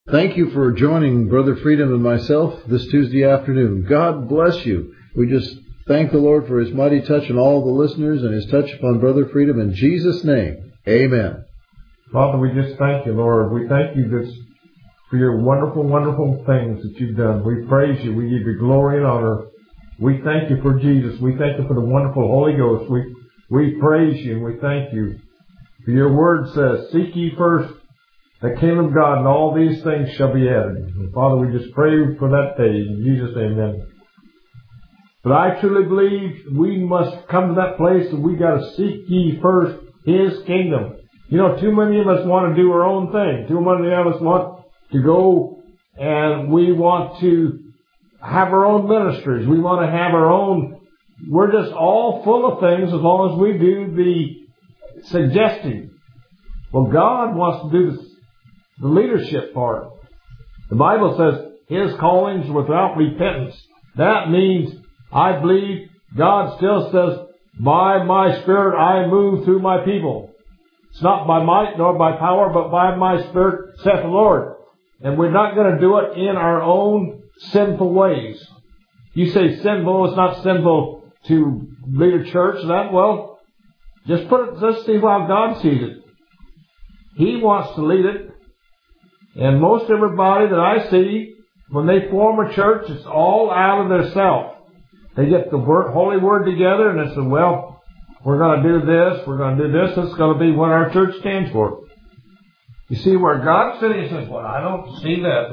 Thank you for joining Brother Freedom and myself this Tuesday afternoon. God bless you. We just thank the Lord for His mighty touch on all the listeners and His touch upon Brother Freedom. In Jesus' name, amen. Father, we just thank you, Lord. We thank you for your wonderful, wonderful things that you've done. We praise you. We give you glory and honor. We thank you for Jesus. We thank you for the wonderful Holy Ghost. We praise you and we thank you. For your word says, seek ye first the kingdom of God, and all these things shall be added. And Father, we just pray for that day. In Jesus' name, amen. But I truly believe we must come to that place that we got to seek ye first His kingdom. You know, too many of us want to do our own thing. Too many of us want to go and we want to have our own ministries. We want to have our own. We're just all full of things as long as we do the suggesting. Well, God wants to do the leadership part. The Bible says His callings without repentance. That means I believe God still says, by my Spirit I move through my people. It's not by might nor by power, but by my Spirit, saith the Lord. And we're not going to do it in our own sinful ways. You say sinful, it's not sinful to lead a church. Well, just let's see how God sees it. He wants to lead it. And most everybody that I see, when they form a church, it's all out of their self. They get the Holy Word together and they say, well, we're going to do this, we're going to do this, it's going to be what our church stands for. You see, where God's sitting, He says, well, I don't see that.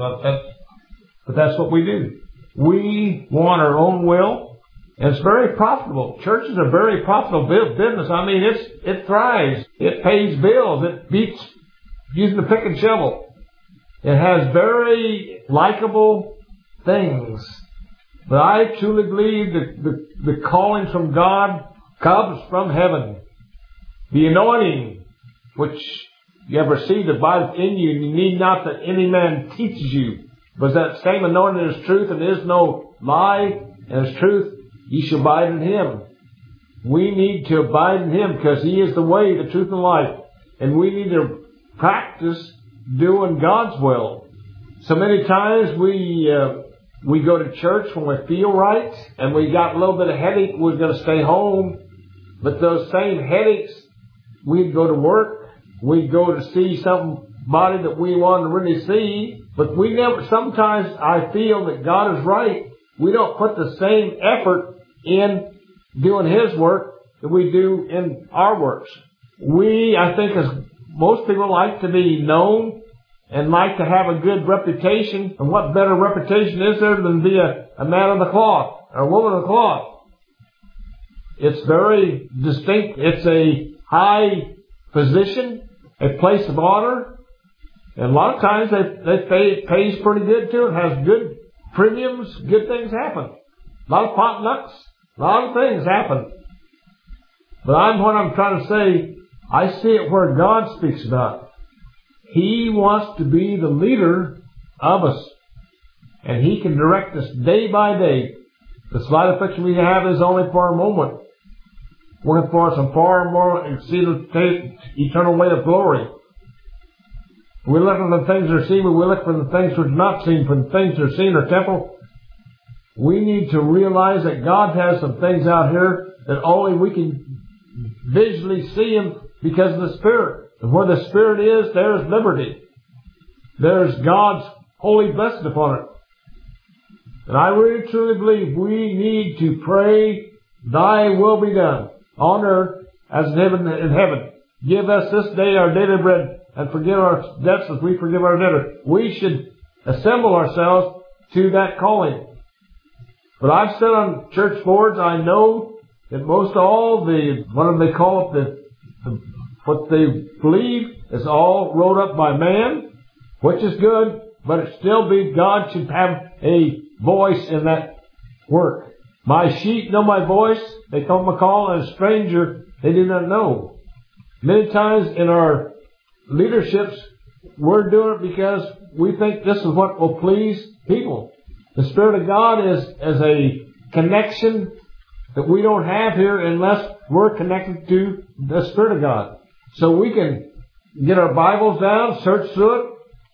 But that's what we do. We want our own will, and it's very profitable. Churches are very profitable business. I mean, it thrives. It pays bills. It beats using the pick and shovel. It has very likable things. But I truly believe that the calling from God comes from heaven. The anointing, which you have received, abides in you, and you need not that any man teaches you. But that same anointing is truth, and is no lie, and is truth, ye shall abide in Him. We need to abide in Him because He is the way, the truth, and life. And we need to practice doing God's will. So many times we go to church when we feel right, and we got a little bit of headache, we're going to stay home. But those same headaches, we'd go to work, we'd go to see somebody that we want to really see. But we never, sometimes I feel that God is right. We don't put the same effort in doing His work that we do in our works. I think as most people like to be known and like to have a good reputation. And what better reputation is there than be a man of the cloth or a woman of the cloth? It's very distinct. It's a high position, a place of honor. And a lot of times it pays pretty good too. It has good premiums, good things happen. A lot of potlucks, a lot of things happen. But what I'm trying to say, I see it where God speaks about. He wants to be the leader of us. And He can direct us day by day. The slight affliction we have is only for a moment. Working for us in far more exceeding eternal weight of glory. We look for the things that are seen, but we look for the things which are not seen, for the things that are seen are temporal. We need to realize that God has some things out here that only we can visually see Him because of the Spirit. And where the Spirit is, there is liberty. There's God's holy blessing upon it. And I really truly believe we need to pray, Thy will be done on earth as in heaven. Give us this day our daily bread, and forgive our debts as we forgive our debtors. We should assemble ourselves to that calling. But I've said on church boards, I know that most all what do they call it, what they believe is all wrote up by man, which is good, but it still be God should have a voice in that work. My sheep know my voice, they come a call, and a stranger they do not know. Many times in our leaderships, we're doing it because we think this is what will please people. The Spirit of God is a connection that we don't have here unless we're connected to the Spirit of God. So we can get our Bibles down, search through it,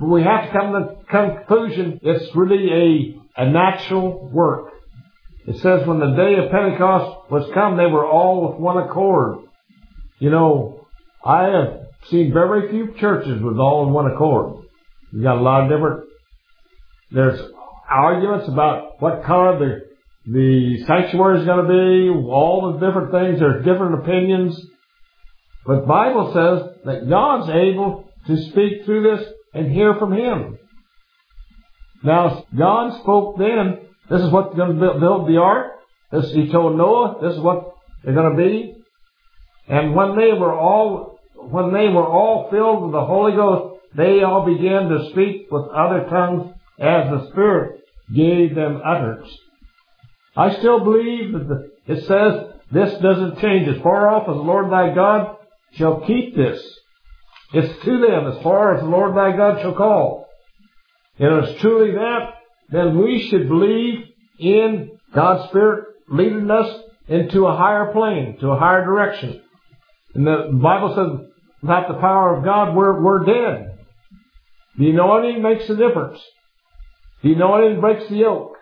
But we have to come to the conclusion it's really a natural work. It says when the day of Pentecost was come, they were all with one accord. You know, I have seen very few churches with all in one accord. You got a lot of different, there's arguments about what color the sanctuary is going to be, all the different things, there's different opinions. But the Bible says that God's able to speak through this and hear from Him. Now, God spoke then, this is what they're going to build the ark. He told Noah, this is what they're going to be. And when they were all filled with the Holy Ghost, they all began to speak with other tongues as the Spirit gave them utterance. I still believe that it says this doesn't change. As far off as the Lord thy God shall keep this. It's to them as far as the Lord thy God shall call. And if it's truly that, then we should believe in God's Spirit leading us into a higher plane, to a higher direction. And the Bible says, without the power of God, we're dead. The anointing makes a difference. The anointing breaks the yoke.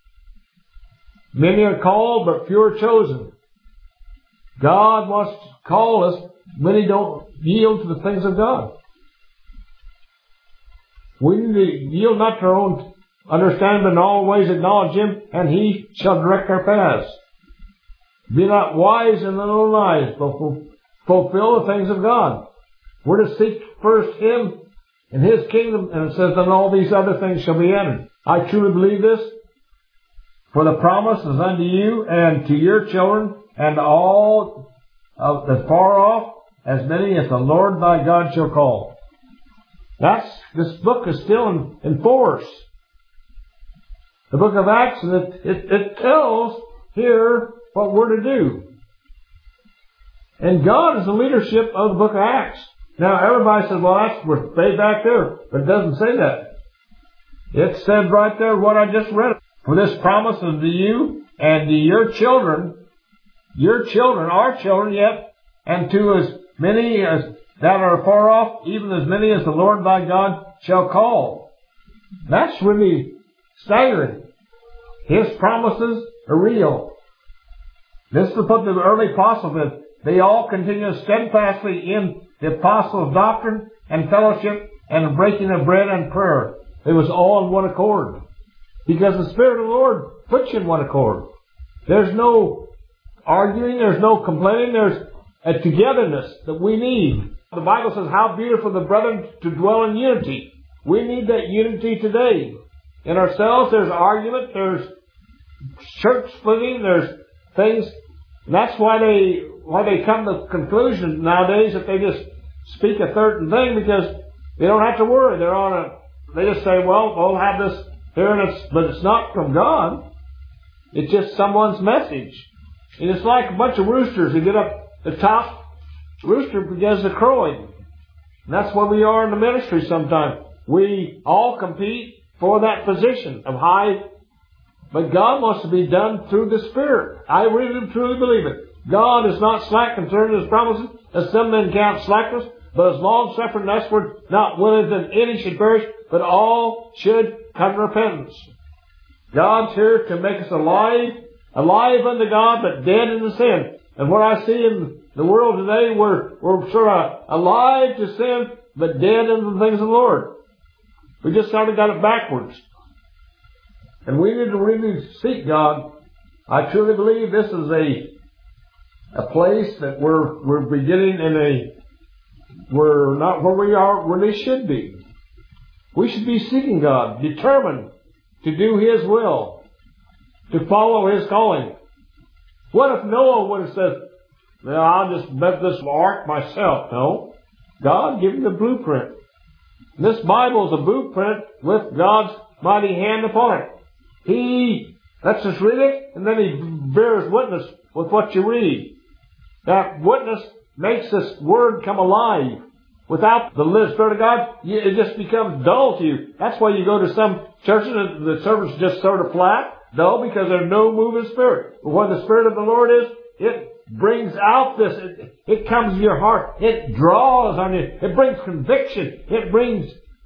Many are called, but few are chosen. God wants to call us, many don't yield to the things of God. We need to yield not to our own understanding, but in all ways acknowledge Him, and He shall direct our paths. Be not wise in their own eyes, but fulfill the things of God. We're to seek first Him and His kingdom, and it says that all these other things shall be added. I truly believe this. For the promise is unto you and to your children and to all as far off, as many as the Lord thy God shall call. This book is still in force. The book of Acts, it tells here what we're to do. And God is the leadership of the book of Acts. Now everybody says, well, that's way back there. But it doesn't say that. It said right there what I just read. For this promise is to you and to your children, our children yet, and to as many as that are far off, even as many as the Lord thy God shall call. That's really staggering. His promises are real. This is what the early apostles did. They all continued steadfastly in the apostles' doctrine and fellowship and the breaking of bread and prayer. It was all in one accord. Because the Spirit of the Lord puts you in one accord. There's no arguing, there's no complaining, there's a togetherness that we need. The Bible says, how beautiful the brethren to dwell in unity. We need that unity today. In ourselves, there's argument, there's church splitting, there's things. And that's why they come to the conclusion nowadays that they just speak a certain thing because they don't have to worry. They just say, well, we'll have this here, but it's not from God. It's just someone's message. And it's like a bunch of roosters who get up the top. Rooster begins to crowing. And that's what we are in the ministry sometimes. We all compete for that position of high. But God wants to be done through the Spirit. I really truly believe it. God is not slack concerning His promises, as some men count slackness, but is long suffering usward, not willing that any should perish, but all should come to repentance. God's here to make us alive unto God, but dead in the sin. And what I see in the world today, we're sort of alive to sin, but dead in the things of the Lord. We just sort of got it backwards. And we need to really seek God. I truly believe this is a place that we're beginning we're not where we are, where they should be. We should be seeking God, determined to do His will, to follow His calling. What if Noah would have said, well, I'll just build this ark myself? No. God gave him the blueprint. And this Bible is a blueprint with God's mighty hand upon it. Let's just read it, and then He bears witness with what you read. That witness makes this Word come alive. Without the Spirit of God, it just becomes dull to you. That's why you go to some churches and the service is just sort of flat, dull, because there's no moving Spirit. But where the Spirit of the Lord is, it brings out this. It comes to your heart. It draws on you. It brings conviction. It brings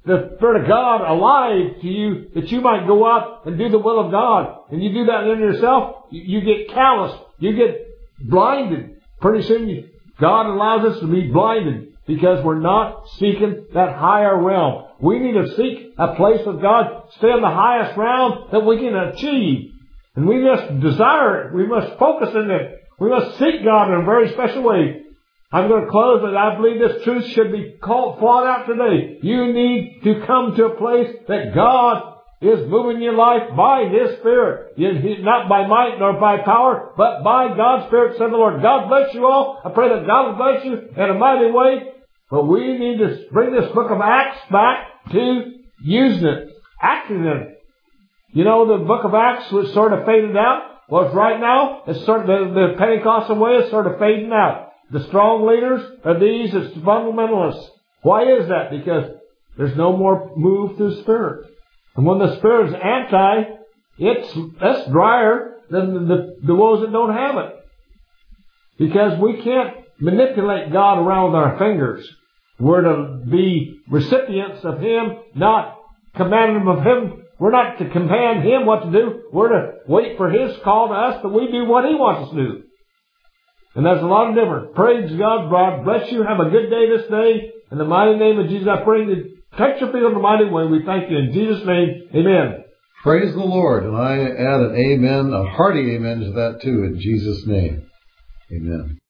the Spirit of God alive to you that you might go out and do the will of God. And you do that in yourself, you get calloused. You get blinded. Pretty soon God allows us to be blinded because we're not seeking that higher realm. We need to seek a place with God, stay on the highest realm that we can achieve. And we must desire it. We must focus in it. We must seek God in a very special way. I'm going to close, but I believe this truth should be fought out today. You need to come to a place that God is moving your life by His Spirit. Not by might nor by power, but by God's Spirit, said the Lord. God bless you all. I pray that God will bless you in a mighty way. But we need to bring this book of Acts back to using it, acting in it. You know, the book of Acts was sort of faded out. Well, right now, it's sort of the Pentecostal way is sort of fading out. The strong leaders are these as fundamentalists. Why is that? Because there's no more move through Spirit. And when the Spirit is anti, that's drier than the ones that don't have it. Because we can't manipulate God around with our fingers. We're to be recipients of Him, not commanding of Him. We're not to command Him what to do. We're to wait for His call to us that we do what He wants us to do. And there's a lot of difference. Praise God. God bless you. Have a good day this day. In the mighty name of Jesus, I pray that touch your feet in the mighty way. We thank you in Jesus' name. Amen. Praise the Lord. And I add an amen, a hearty amen to that too, in Jesus' name. Amen.